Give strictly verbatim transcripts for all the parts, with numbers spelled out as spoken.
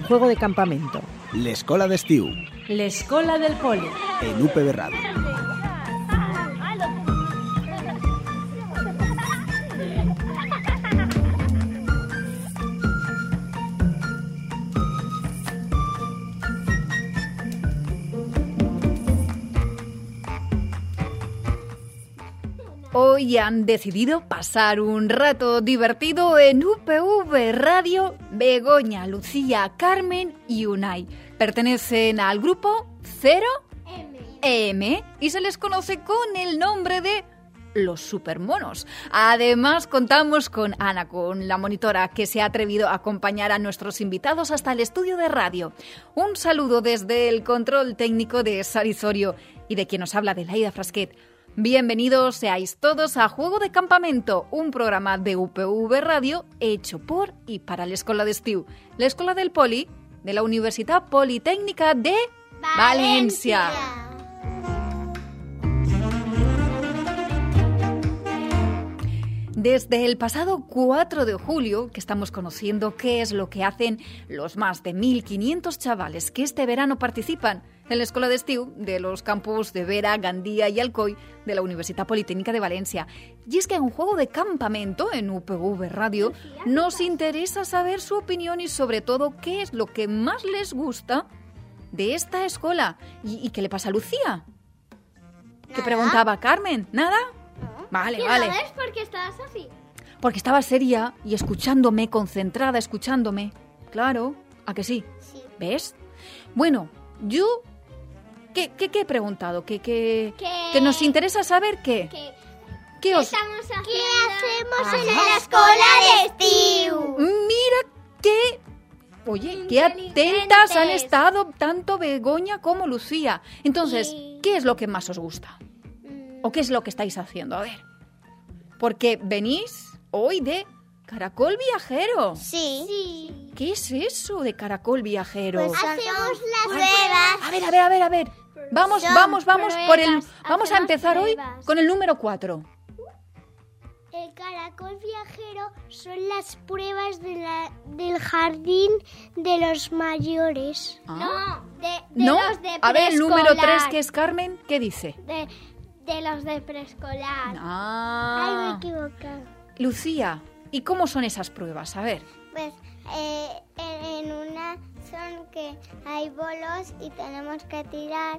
Juego de campamento. L'escola d'estiu. L'escola del poli. En U P B Ràdio. Hoy han decidido pasar un rato divertido en U P V Radio Begoña, Lucía, Carmen y Unai. Pertenecen al grupo cero eme y se les conoce con el nombre de los supermonos. Además, contamos con Ana, con la monitora que se ha atrevido a acompañar a nuestros invitados hasta el estudio de radio. Un saludo desde el control técnico de Sarisorio y de quien nos habla, de Laida Frasquet. Bienvenidos seáis todos a Juego de Campamento, un programa de U P V Radio hecho por y para la Escola d'Estiu, la Escola del Poli de la Universitat Politécnica de Valencia. Valencia. Desde el pasado cuatro de julio, que estamos conociendo qué es lo que hacen los más de mil quinientos chavales que este verano participan en la Escola d'Estiu de los campus de Vera, Gandía y Alcoy de la Universitat Politécnica de Valencia. Y es que en un juego de campamento en U P V Radio nos interesa saber su opinión y sobre todo qué es lo que más les gusta de esta escuela. ¿Y, y qué le pasa a Lucía? ¿Qué preguntaba Carmen? ¿Nada? Vale, vale. ¿Sabes por qué estabas así? Porque estaba seria y escuchándome, concentrada, escuchándome. Claro, ¿a que sí? Sí. ¿Ves? Bueno, yo... ¿Qué, qué, qué he preguntado? ¿Qué, qué, ¿Qué? que nos interesa saber qué? ¿Qué, ¿Qué ¿Qué os...? estamos haciendo? ¿Qué hacemos en la escuela de Estiu? Mira qué... Oye, qué atentas han estado tanto Begoña como Lucía. Entonces, Sí. ¿qué es lo que más os gusta? ¿O qué es lo que estáis haciendo? A ver. Porque venís hoy de Caracol Viajero. Sí. sí. ¿Qué es eso de Caracol Viajero? Pues hacemos las A pruebas. ver, a ver, a ver, a ver. Vamos, Son vamos, vamos por el... pruebas, Vamos a hacemos empezar hoy pruebas. con el número cuatro. El caracol viajero son las pruebas de la, del jardín de los mayores. Ah. No, de, de ¿No? los de A ver, el número tres, preescolar. que es Carmen, ¿qué dice? De, de los de preescolar. Ay, me he Ah. equivocado. Lucía, ¿y cómo son esas pruebas? A ver. Pues eh, en, en una son que hay bolos y tenemos que tirar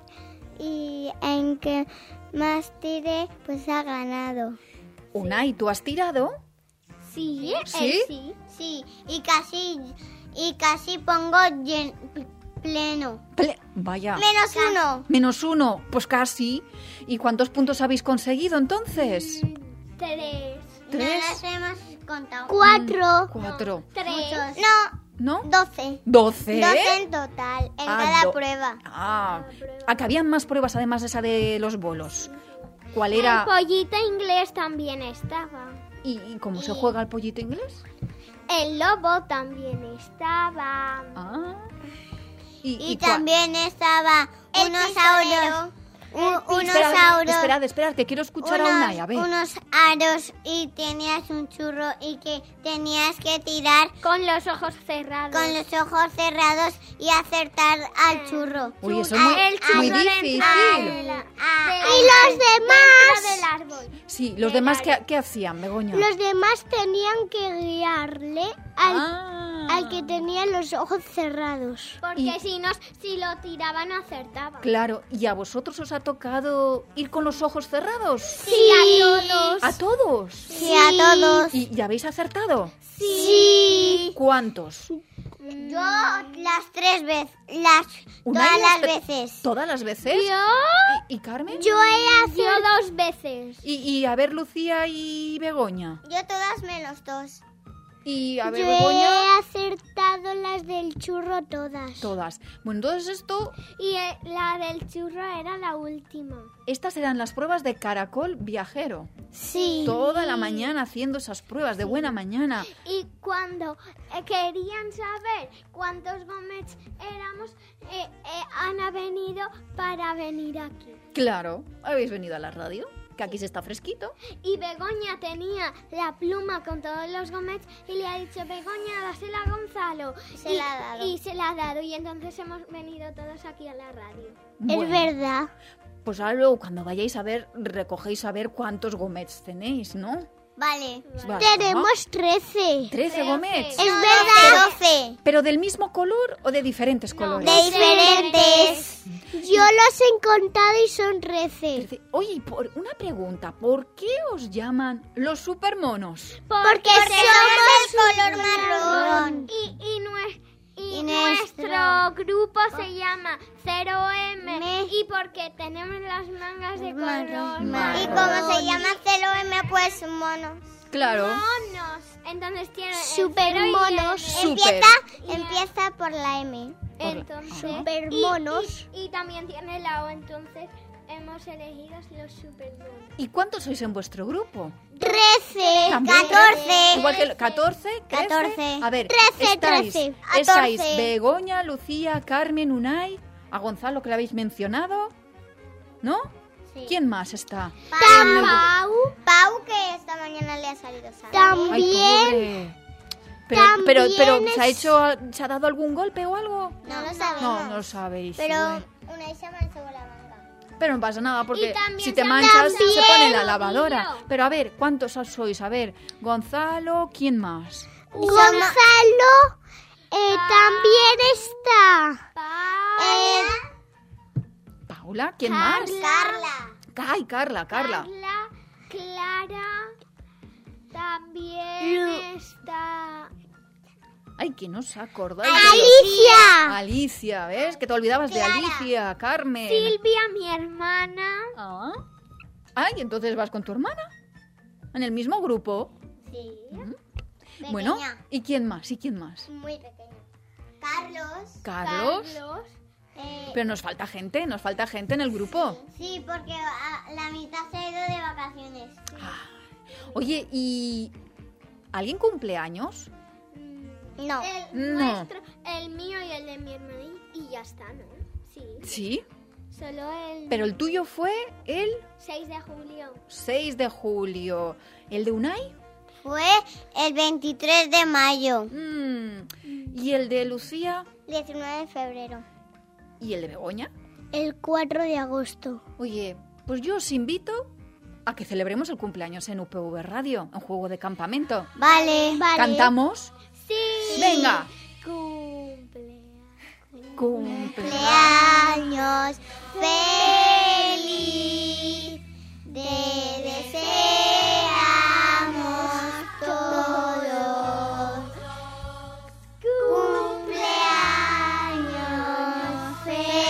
y en que más tire pues ha ganado. Unai, ¿tú has tirado? Sí, ¿Sí? sí, sí, y casi y casi pongo llen- pleno. Ple- Vaya. Menos uno. Menos uno, pues casi. ¿Y cuántos puntos habéis conseguido entonces? Tres. ¿Tres? No las hemos contado. Cuatro. Cuatro. Tres. No, ¿No? doce. ¿Doce? Doce en total, en Ah, cada do- prueba. Ah, ¿a que habían más pruebas además de esa de los bolos? ¿Cuál era? El pollito inglés también estaba. ¿Y, y cómo se juega el pollito inglés? El lobo también estaba. Ah. ¿Y, Y, y cua- también estaba unos auros. Un, unos Esperad, auros. esperad, esperad, que quiero escuchar a Unai, a ver. unos aros y tenías un churro y que tenías que tirar con los ojos cerrados. Con los ojos cerrados y acertar al churro. Uy, eso es muy, El muy churro difícil. dentro. Y los demás. Del árbol. Sí, los demás, ¿qué, qué hacían, Begoña? Los demás tenían que guiarle al, Ah. al que tenía los ojos cerrados. Porque Y- si no, si lo tiraban, acertaban. Claro, ¿y a vosotros os ha tocado ir con los ojos cerrados? Sí, a todos. ¿A todos? Sí, a todos. ¿Y, y habéis acertado? Sí. ¿Cuántos? Yo las tres veces, las Unai, todas las tre- veces. ¿Todas las veces? Yo, ¿Y, y Carmen? yo he hecho dos veces. Y, y a ver, Lucía y Begoña. Yo todas menos dos. Y a ver, Yo Begoña, he acertado las del churro todas. todas. Bueno, entonces esto, Y eh, la del churro era la última. estas eran las pruebas de Caracol Viajero. Sí. Toda la mañana haciendo esas pruebas de buena mañana. Y cuando eh, querían saber cuántos gomets éramos, eh, eh, han venido para venir aquí. Claro, ¿habéis venido a la radio? que aquí se está fresquito. Y Begoña tenía la pluma con todos los gomets y le ha dicho, Begoña, dásela a Gonzalo. Se y, la ha dado. Y se la ha dado y entonces hemos venido todos aquí a la radio. Bueno, Es verdad. pues ahora luego cuando vayáis a ver, recogéis a ver cuántos gomets tenéis, ¿no? Vale. Vale. Tenemos trece. ¿trece gomets? Es verdad. doce. ¿Pero del mismo color o de diferentes colores? De diferentes. Yo los he contado y son trece. Trece. Oye, por una pregunta, ¿por qué os llaman los supermonos? Porque somos color marrón. Y, y, nue- y Y nuestro nuestro grupo se llama cero eme Me- y porque tenemos las mangas de color marrón. Y como se llama cero eme, pues monos. Claro. monos. Entonces tiene el Super cero y el monos. M. Super. Empieza, empieza por la M. Entonces, Super y- monos. Y, y también tiene la O, entonces hemos elegido los supermonos. ¿Y cuántos sois en vuestro grupo? trece. También. catorce. Igual que el- catorce, trece. catorce. A ver, trece, estáis, trece. estáis catorce. Begoña, Lucía, Carmen, Unai, a Gonzalo que le habéis mencionado, ¿no? Sí. ¿Quién más está? Pau. Pau, que esta mañana le ha salido sangre. Ay, pobre. Pero, también pero, pero es- ¿se ha hecho, se ha dado algún golpe o algo? No lo sabemos. No, no lo sabéis. Pero bueno. una se manchó la manga. Pero no pasa nada, porque Y también si te se manchas ha se pone en la dado lavadora. tobillo. Pero a ver, ¿cuántos sois? A ver, Gonzalo, ¿quién más? Gonzalo eh, también está. Pa- Eh, Paula, ¿quién más? Carla. Ay, Carla, Carla. Carla, Clara, también está... Ay, que no se acordáis. Alicia. Alicia, ¿ves? Que te olvidabas de Alicia, Carmen. Silvia, mi hermana. Ah. Ay, entonces vas con tu hermana. En el mismo grupo. Sí. Bueno, Pequeña. ¿y quién más? ¿Y quién más? Muy pequeña. Carlos. Carlos. Carlos. Eh, Pero nos falta gente, nos falta gente en el grupo. sí, porque ah, la mitad se ha ido de vacaciones. Oye, ¿y alguien cumpleaños? No. El No. nuestro, el mío y el de mi hermana y, y ya está, ¿no? Sí. Sí, Solo el pero el tuyo fue el seis de julio. seis de julio. ¿El de Unai? Fue el veintitrés de mayo. Mm. ¿Y el de Lucía? diecinueve de febrero. ¿Y el de Begoña? El cuatro de agosto. Oye, pues yo os invito a que celebremos el cumpleaños en U P V Radio, en juego de campamento. Vale. Vale. ¿Cantamos? Sí. Venga. Cumple. Cumple. Cumpleaños feliz. Te deseamos todos. Cumpleaños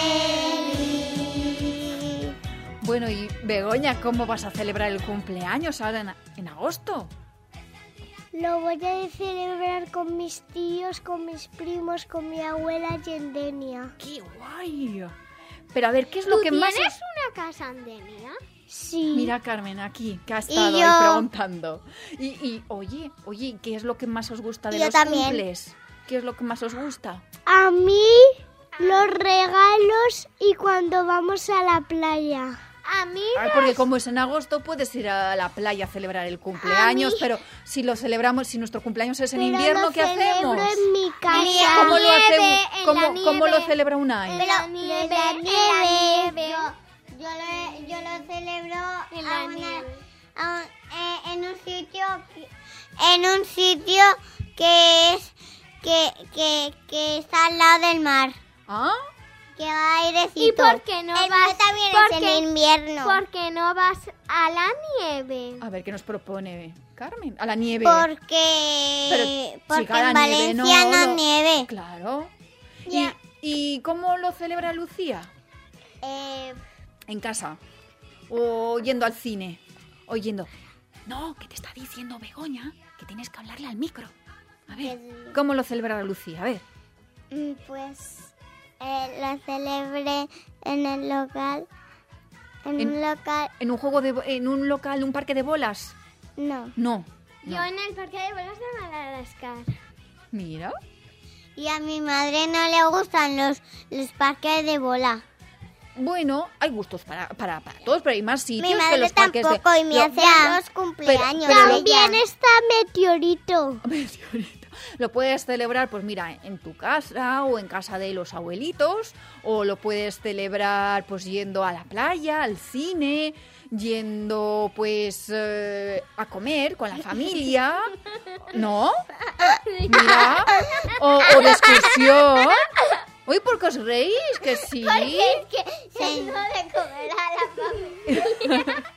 feliz. Bueno, y Begoña, ¿cómo vas a celebrar el cumpleaños ahora en, en agosto? Lo voy a celebrar con mis tíos, con mis primos, con mi abuela Yendenia. ¡Qué guay! Pero a ver, ¿qué es lo ¿Tú que más... tienes os- una casa andenia? Sí. Mira, Carmen, aquí, que ha estado yo- ahí preguntando. Y, y, oye, oye, ¿qué es lo que más os gusta de Yo los también. cumples? ¿Qué es lo que más os gusta? A mí los regalos y cuando vamos a la playa. A mí Ay, porque como es en agosto, puedes ir a la playa a celebrar el cumpleaños, pero si lo celebramos, si nuestro cumpleaños es en Pero invierno, lo ¿qué hacemos? celebro en mi casa. ¿Cómo lo nieve, hacemos? en ¿Cómo, la cómo lo nieve. celebra Unai? en la nieve, en la en nieve. la nieve. Yo, yo, lo, yo lo celebro En a la una- nieve. a un- eh, en un sitio que, en un sitio que es que, que, que está al lado del mar, ¿Ah? que va airecito. ¿Y por qué no El vas? mío también porque, es en invierno. ¿Por qué no vas a la nieve? A ver, ¿qué nos propone Carmen? A la nieve. Porque, Pero, porque chica, la en nieve no, Valencia no, no. nieve. Claro. Ya. ¿Y, ¿Y cómo lo celebra Lucía? Eh, ¿En casa? ¿O yendo al cine? ¿O yendo? No, que te está diciendo Begoña que tienes que hablarle al micro. A ver, Que- ¿cómo lo celebra Lucía? A ver. mm, pues eh, lo celebré en el local. En, En- un local. ¿En un juego de bo- en un local, un parque de bolas? No. No. Yo en el parque de bolas de Madagascar. Mira. Y a mi madre no le gustan los, los parques de bola. Bueno, hay gustos para, para, para todos, pero hay más sitios Mi madre que los parques de... tampoco y me Lo- hace Ya, los cumpleaños. pero lo- También está Meteorito. Meteorito. Lo puedes celebrar, pues mira, en tu casa o en casa de los abuelitos, o lo puedes celebrar pues yendo a la playa, al cine, yendo pues eh, a comer con la familia, ¿no? Mira, o, o de excursión. Uy, ¿por qué os reís? Que sí. Es que se no de comer a la familia.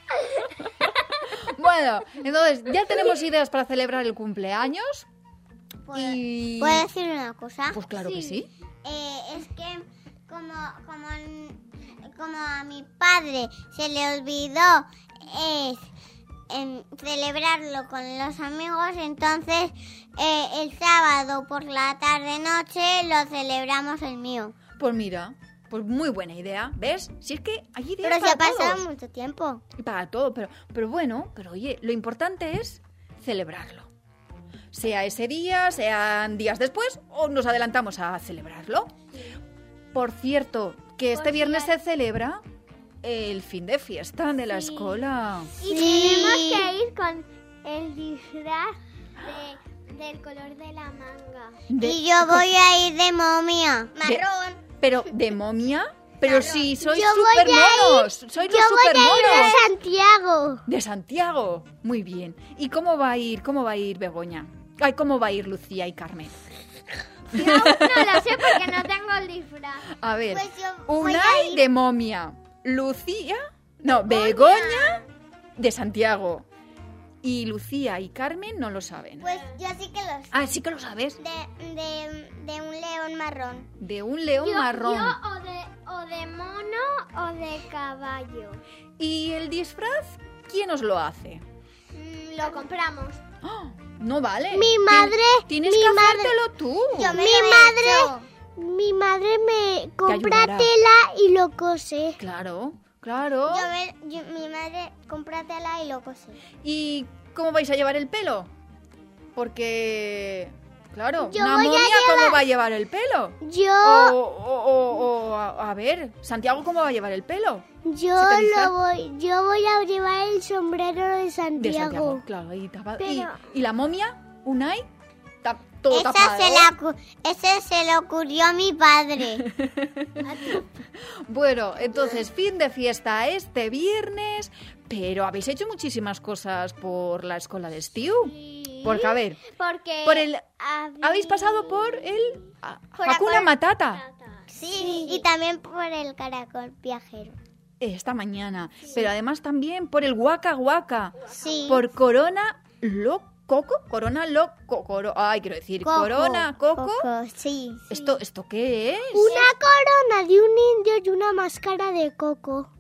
Bueno, entonces ya tenemos ideas para celebrar el cumpleaños. Y... ¿Puedo decir una cosa? Pues claro que sí. Eh, es que como, como, como a mi padre se le olvidó es, em, celebrarlo con los amigos, entonces eh, el sábado por la tarde-noche lo celebramos el mío. Pues mira, pues muy buena idea. ¿Ves? Si es que hay ideas Pero se para ha pasado todos. mucho tiempo. Y para todo, pero, pero bueno, pero oye, lo importante es celebrarlo. Sea ese día, sean días después, o nos adelantamos a celebrarlo. Por cierto, que este Pues viernes ya- se celebra el fin de fiesta de la Sí. escuela. Y tenemos que ir con el disfraz de, del color de la manga. De- Y yo voy a ir de momia. de- Marrón. Pero, ¿de momia? Pero si sois Yo voy super monos. Sois Yo los voy super a ir monos. a Santiago. De Santiago. Muy bien. ¿Y cómo va a ir? ¿Cómo va a ir Begoña? Ay, ¿cómo va a ir Lucía y Carmen? Yo aún no lo sé porque no tengo el disfraz. A ver, Pues yo voy a Unai ir- de momia, Lucía, no, Begoña de Santiago. Y Lucía y Carmen no lo saben. Pues yo sí que lo sé. Ah, sí que lo sabes. De, de, de un león marrón. De un león Yo, marrón. yo o, de, o de mono o de caballo. ¿Y el disfraz quién os lo hace? Mm, lo compramos. ¡Ah! No vale. Mi Tien- madre- Tienes mi que madre- hacértelo tú. Yo me Mi lo he madre- hecho. Mi madre me compra ayudará. tela y lo cose. Claro, claro. Yo me- yo- mi madre compra tela y lo cose. ¿Y cómo vais a llevar el pelo? Porque, claro, Yo una voy a momia, llevar- ¿cómo va a llevar el pelo? Yo, O, o- o- o, a, a ver, Santiago, ¿cómo va a llevar el pelo? yo ¿se te disfraz? lo voy, yo voy a llevar el sombrero de De Santiago. Santiago, claro, ahí tapado. Pero- ¿Y, y la momia, Unai? Ta- todo Esa tapado. se, la, cu- ese se le ocurrió a mi padre. Bueno, entonces, fin de fiesta este viernes, pero habéis hecho muchísimas cosas por la escuela de Estiu. Sí, Porque, a ver, porque por el- habí- habéis pasado por el a- Por la Hakuna cor- Matata Sí, y también por el caracol viajero. esta mañana, pero además también por el Waka Waka, Sí. por Corona Lo Coco, Corona Lo Coro, ay, quiero decir, Coco, Corona Coco. Coco, sí. ¿Esto, ¿Esto qué es? una corona de un indio y una máscara de coco.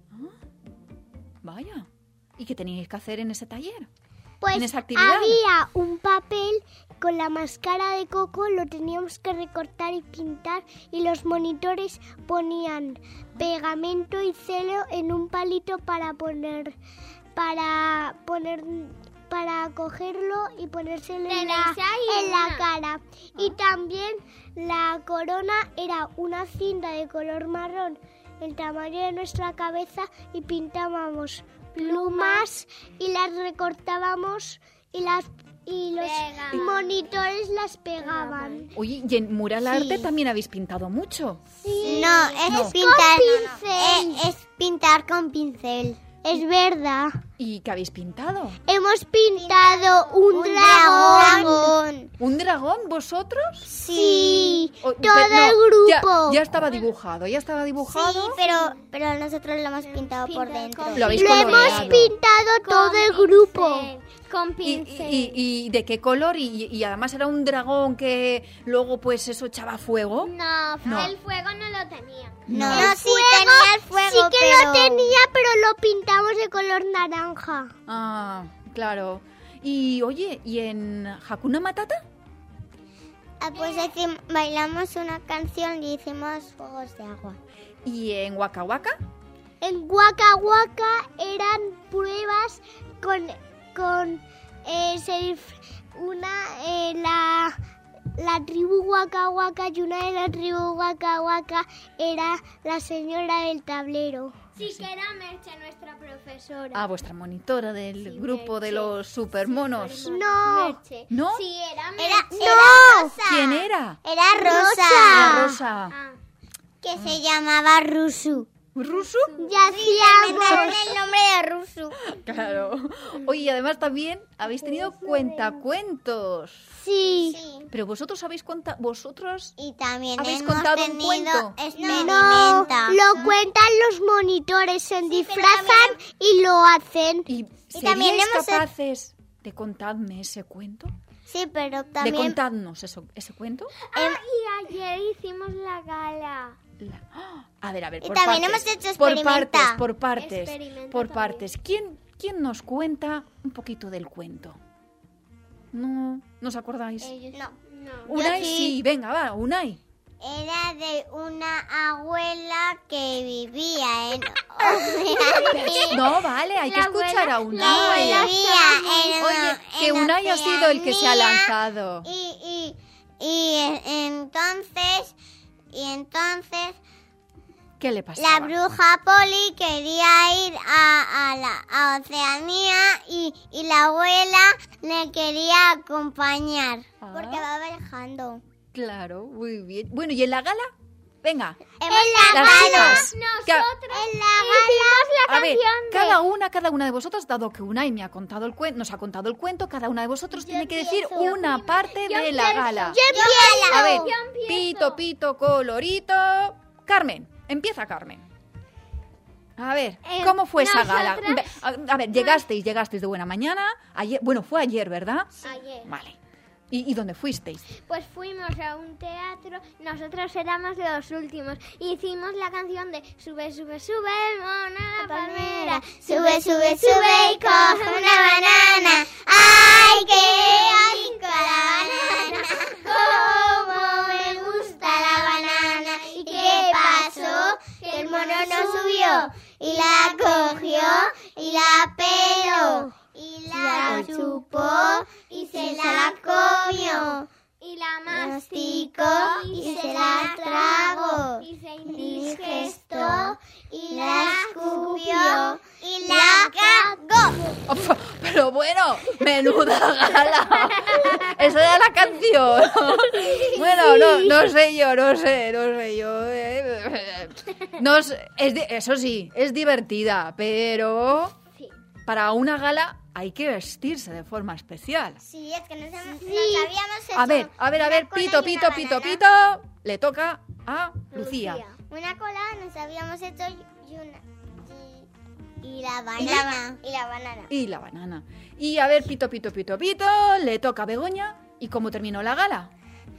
Vaya. ¿Y qué teníais que hacer en ese taller? Pues ¿En esa actividad? había un papel con la máscara de coco, lo teníamos que recortar y pintar y los monitores ponían pegamento y celo en un palito para poner para poner para cogerlo y ponérselo en la, Tenéis ahí en la una. cara. Y también la corona era una cinta de color marrón, el tamaño de nuestra cabeza, y pintábamos plumas y las recortábamos y las y los Pegaban. monitores las pegaban. Oye, y en Mural Arte también habéis pintado mucho. No, es No. pintar. Con pincel. eh, es pintar con pincel. Es verdad. ¿Y qué habéis pintado? Hemos pintado un, Un dragón. dragón. ¿Un dragón vosotros? Sí, O- todo pe- no, el grupo. Ya, ya estaba dibujado, ya estaba dibujado. Sí, pero, pero nosotros lo hemos pintado por Pintado dentro. con- Lo habéis Lo hemos coloreado. pintado todo el grupo. Con ¿Y, pincel. y- y de qué color? Y, y además era un dragón que luego pues eso echaba fuego. No, No. el fuego no lo tenía. No, No. no, sí tenía el fuego, Sí que pero... lo tenía, pero lo pintamos de color naranja. Ah, claro. Y oye, ¿y en Hakuna Matata? Ah, pues hicim- bailamos una canción y hicimos fuegos de agua. ¿Y en Waka Waka? En Waka Waka eran pruebas con, con eh, se dif- una, eh, la, la tribu Waka Waka y una de la tribu Waka Waka era la señora del tablero. Sí, que era Merche, nuestra profesora. Ah, vuestra monitora del Sí, grupo Merche. de los supermonos. No, Merche. ¿No? Sí, era Merche. Era, era ¡No! Rosa. ¿Quién era? Era Rosa. Ah, Rosa. Ah. Que se llamaba Rusu. ¿Rusu? ya hacíamos. Inventaron el nombre de Rusu. Claro. Oye, y además también habéis tenido cuentacuentos. Sí. Sí. Pero vosotros habéis contado, vosotros... Y también ¿Habéis hemos contado un tenido cuento? No, experimenta. lo cuentan los monitores, se pero disfrazan y lo hacen. ¿Y también seríais hemos- capaces de contarme ese cuento? Sí, pero De también... contarnos eso, ese cuento. Ah, y ayer hicimos la gala. La- ¡Ah! A ver, a ver, Y por también partes. hemos hecho por experimenta. partes, por partes, Experimenta por también. partes. ¿Quién, ¿Quién nos cuenta un poquito del cuento? No, ¿no os acordáis? No. No. Unai, yo sí. sí, venga, va, Unai. Era de una abuela que vivía en... No, vale, hay que La escuchar abuela- a la Unai. abuela- vivía en Oye, una- que en Unai ha sido el que se ha Oceanía. lanzado. Y, y, y e- entonces, y entonces ¿Qué le pasaba? la bruja Poli quería ir a, a la a Oceanía y, y la abuela le quería acompañar. Ah. Porque va viajando. Claro, muy bien. Bueno, ¿y en la gala? Venga, En la las gala. chicas. que- Nosotros En la hicimos la A ver, canción de... cada una, cada una de vosotros, dado que Unai me ha contado el cuento, nos ha contado el cuento, cada una de vosotros tiene que decir empiezo. una parte Yo de la empiezo. gala. Yo empiezo. A ver, Yo empiezo. pito, pito, colorito. Carmen, empieza Carmen. A ver, Eh, ¿cómo fue esa gala? nosotras- Ve- A, a ver, llegasteis, llegasteis de buena mañana. Ayer, bueno, fue ayer, ¿verdad? Ayer. Vale. ¿Y, y dónde fuisteis? Pues fuimos a un teatro, nosotros éramos los últimos. Hicimos la canción de Sube, sube, sube, mona la palmera. Sube, sube, sube y coge una banana. ¡Ay, qué rico la banana! ¡Cómo me gusta la banana! ¿Y qué pasó? Que el mono no subió y la cogió y la peló y la chupó y se la comió. Y la Masticó masticó y se la tragó. y se Indigestó y la escupió y la cagó. Pero bueno, menuda gala. Esa era la canción. Bueno, no, no sé yo, no sé, no sé yo. eh. No sé, es di- eso sí, es divertida, pero Sí. para una gala hay que vestirse de forma especial. Sí, es que nos, hemos, nos habíamos hecho A ver, a ver, a ver, una cola pito, y una pito, pito, banana. pito. Le toca a Lucía. Lucía. Una cola nos habíamos hecho y una... Y, y la banana. Y la banana. Y la banana. Y a ver, pito, pito, pito, pito. Le toca a Begoña. ¿Y cómo terminó la gala?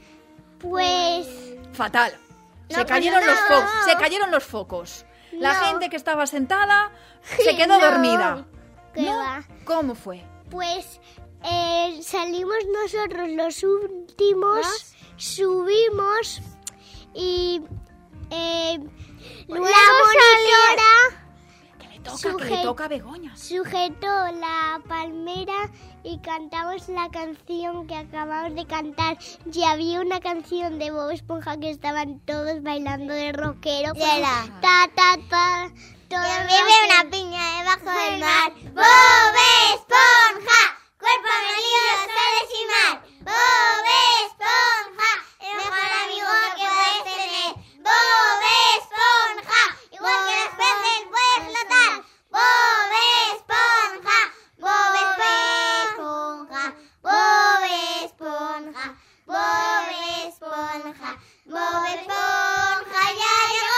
Pues Fatal. No, Se pues cayeron no. los focos. Se cayeron los focos. La No. gente que estaba sentada se quedó No. dormida. ¿Qué ¿No? va? ¿Cómo fue? Pues eh, salimos nosotros los últimos, subimos y eh, Luego la monitora Que le toca, que le Suje- toca a Begoña. sujetó la palmera y cantamos la canción que acabamos de cantar. Y había una canción de Bob Esponja que estaban todos bailando de rockero. De la- Ta, ta, ta. todo Vive rockero. una piña debajo del mar. ¡Bob Esponja! Cuerpo molido, soles y mar. ¡Bob Esponja! El mejor amigo que puedes tener. ¡Bob Esponja! Igual que los peces puedes flotar. ¡Bob Esponja! ¡Bob Esponja! ¡Bob Esponja! ¡Bob Esponja! ¡Bob Esponja ya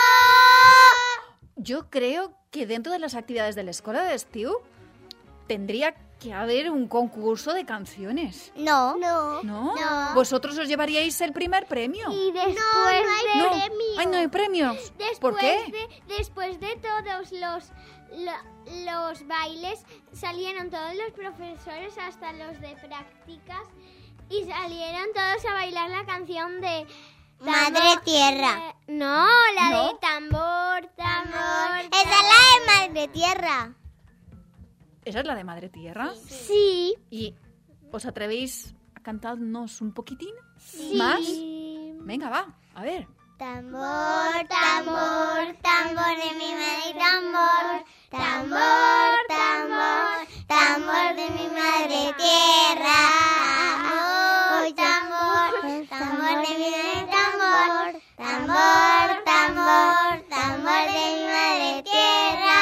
llegó! Yo creo que dentro de las actividades de la escuela de Estiu tendría que haber un concurso de canciones. No. No. ¿No? No. Vosotros os llevaríais el primer premio. Y después no hay de... No. premio. Ay, no hay premios. Después ¿Por qué? De, después de todos los, lo- los bailes, salieron todos los profesores, hasta los de prácticas, y salieron todos a bailar la canción de... Madre tambor- Tierra. eh, no, la ¿No? de tambor, tambor. Esa es la de Madre Tierra. ¿Esa es la de Madre Tierra? Sí. ¿Y os atrevéis a cantadnos un poquitín? Sí. ¿Más? Venga, va, a ver. Tambor, tambor, tambor de mi madre, tambor, tambor, tambor, tambor de mi madre tierra. Hoy tambor, tambor de mi madre, tambor, tambor, tambor, tambor de mi madre tierra.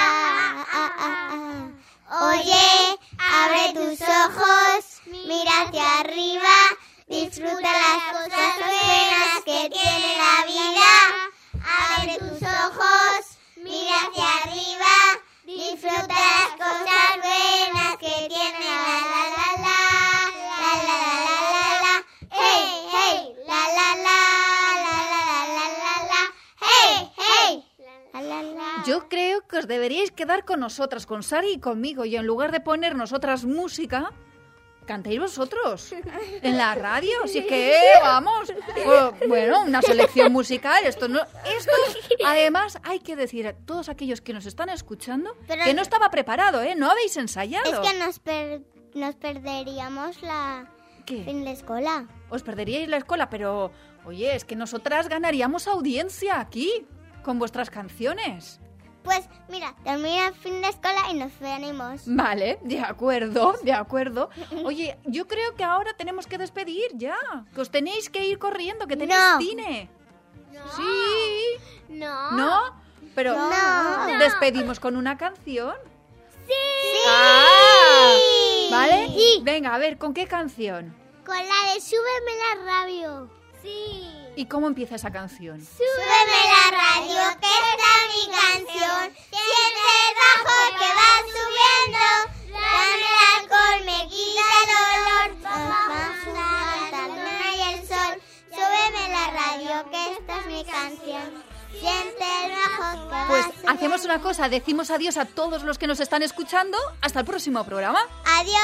Oye, abre tus ojos, mira hacia arriba. Disfruta las cosas buenas que tiene la vida. Abre tus ojos, mira hacia arriba. Disfruta las cosas buenas que tiene la la la la. La la la la la la. Hey, hey. La la la la la la la la. Hey, hey. La la la. Yo creo que os deberíais quedar con nosotras, con Sari y conmigo, y en lugar de poner nosotras música, cantéis vosotros en la radio. Si es que, vamos, bueno, una selección musical. Esto no, esto, además, hay que decir a todos aquellos que nos están escuchando Pero que no estaba preparado, ¿eh? No habéis ensayado. Es que nos, per- nos perderíamos la ¿Qué? fin de escuela. Os perderíais la escuela, pero, oye, es que nosotras ganaríamos audiencia aquí con vuestras canciones. Pues mira, termina el fin de escuela y nos venimos. Vale, de acuerdo, de acuerdo. Oye, yo creo que ahora tenemos que despedir ya. Que os tenéis que ir corriendo, que tenéis No. cine. No. Sí. No. ¿No? Pero No. despedimos con una canción. Sí. Ah, ¿vale? Sí. Venga, a ver, ¿con qué canción? Con la de Súbeme la radio. Sí. ¿Y cómo empieza esa canción? Súbeme la radio, que está mi canción. Siente el bajo que va subiendo. Dame el alcohol, me quita el olor. Vamos a la luna y el sol. Súbeme la radio, que esta es mi canción. Siente el bajo que Pues va subiendo. hacemos una cosa, decimos adiós a todos los que nos están escuchando. Hasta el próximo programa. Adiós.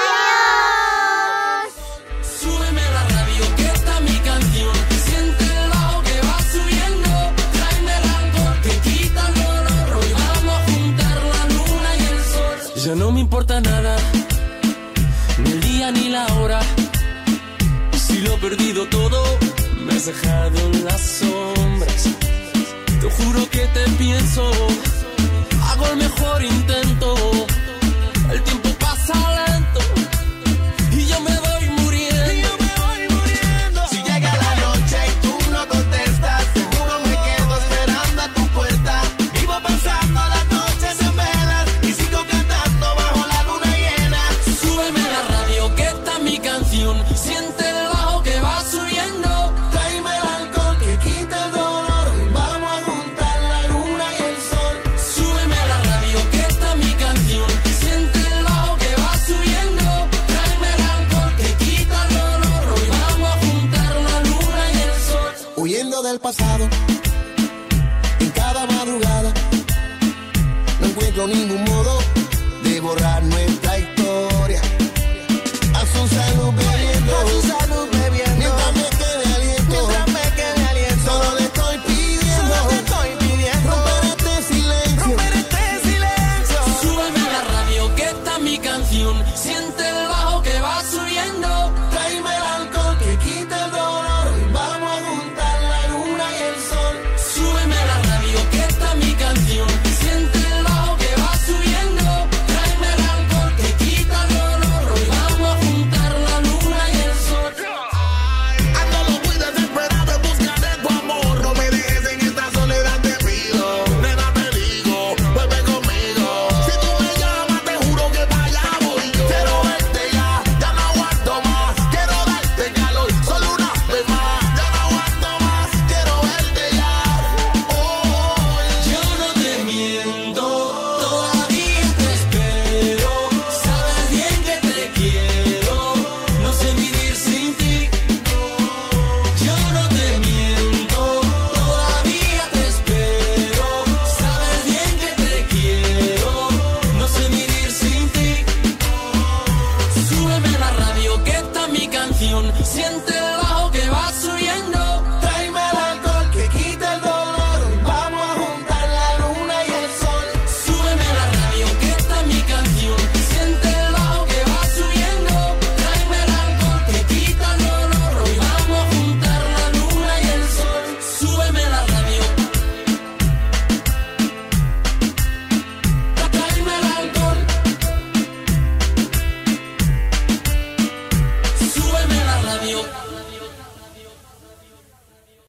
Súbeme la radio, que está mi canción. Siente el bajo que va subiendo. Tráeme el alcohol que quita el dolor. Hoy vamos a juntar la luna y el sol. Ya no me importa nada, ni el día ni la hora. Si lo he perdido todo, me has dejado en las sombras. Te juro que te pienso, hago el mejor intento. El tiempo pasa lento y yo me voy muriendo. Y yo me voy muriendo. Si llega la noche y tú no contestas, seguro me quedo esperando a tu puerta. Vivo pasando las noches en velas y sigo cantando bajo la luna llena. Súbeme la radio, que está mi canción. Siente el bajo que va subiendo. Tráeme el alcohol que quita el dolor. Vamos a juntar la luna y el sol. Súbeme la radio, que está mi canción. Siente el bajo que va subiendo. Tráeme el alcohol que quita el dolor. Hoy vamos a juntar la luna y el sol. Huyendo del pasado, en cada madrugada, no encuentro ningún modo de borrar nuestra historia. A su salud bebiendo, a su salud bebiendo, mientras me quede aliento, mientras me quede aliento. Solo le estoy pidiendo, solo le estoy pidiendo, romper este silencio, romper este silencio. Súbeme la radio, que está mi canción. Siente el bajo que va subiendo. Tráeme el alcohol que quita el dolor. Vamos a juntar la luna y el sol. Súbeme la radio, que está mi canción. Siente el bajo que va subiendo. Tráeme el alcohol que quita el dolor. Hoy vamos a juntar la luna y el sol. Ando muy desesperado en busca de tu amor. No me dejes en esta soledad, te pido. Nena, te digo, vuelve conmigo. Si tú me llamas, te juro que para allá voy yo. Quiero verte ya, ya no aguanto más. Quiero darte calor, solo una vez más. Ya no aguanto más, quiero verte ya. Oh, Yo no te miento, todavía te espero. Sabes bien que te quiero, no sé vivir sin ti. Yo no te miento, todavía te espero. Sabes bien que te quiero, no sé vivir sin ti. Súbeme la radio, que está mi canción. Siente el bajo que va subiendo.